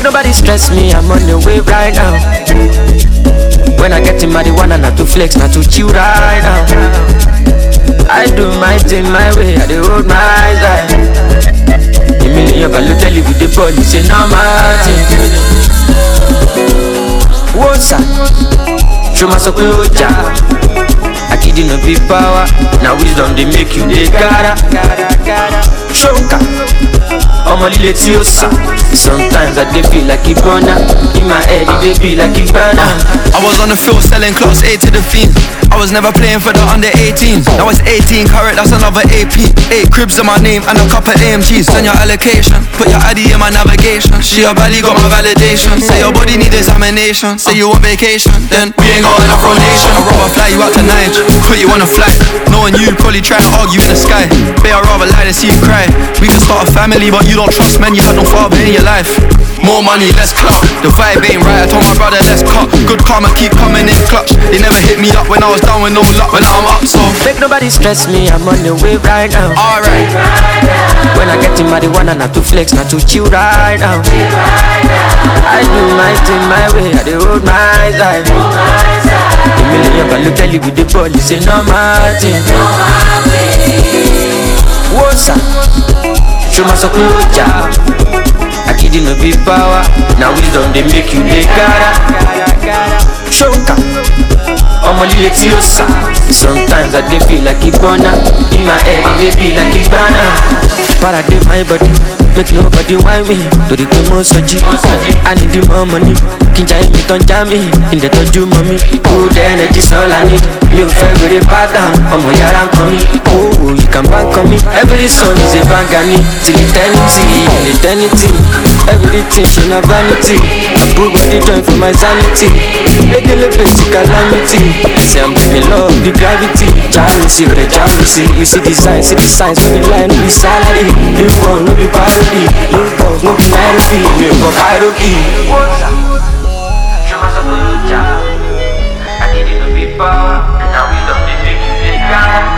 nobody stress me, I'm on the way right now. When I get in marijuana, not to flex, not to chill right now. I do my thing my way, I do hold my side. A million value tell you with the ball, you say no matter. What's up? Show my soul, I kid you no big power. Now wisdom they make you the cara. Shoka, I'm a little tiosa. Sometimes I feel like a burner. In my head it feel like a burner. I was on the field selling class A to the fiends. I was never playing for the under 18. Now it's 18 carat, that's another AP. 8 cribs in my name and a couple AMGs. Send your allocation, put your ID in my navigation. She a valley got my validation. Say your body need examination. Say you on vacation, then we ain't got enough rotation. I'd rather fly you out to Niger, put you on a flight. Knowing you probably try to argue in the sky. Babe, I'd rather lie than see you cry. We could start a family, but you don't trust men. You had no father in your life. More money, less clout. The vibe ain't right, I told my brother let's cut. Good karma keep coming in clutch. They never hit me up when I was down with no luck. When I'm up, so make nobody stress me, I'm on the way right now. Alright. When I get in marijuana, not to flex, not to chill right now. I do my thing my way, I do hold my side. A million value tell you with the ball, you say no matter. What's up? Show my soul, I kid you no big power. Now wisdom they make you the cara. Shoka, I'm a little tiosa. Sometimes I feel like a burner. In my head it feel like a burner. Paradigm my body, make nobody whine me. To the demo soji, I need the more money. Kinja me don't jam me, in the toju mommy. Good energy's all I need. You feel with a pattern, I'm a yaran coming. Oh, you can bank on me. Every song is a bangani. Till eternity, everything she not vanity. I put body joint for my sanity. Regular basic calamity. Say I'm giving love, the gravity. Charity, the charity. You see the signs on the line, no be salary. You want no be parody. You boss, no be Nairobi. You go hierarchy. Show my support, I need you no be power. Now we don't make you the guy.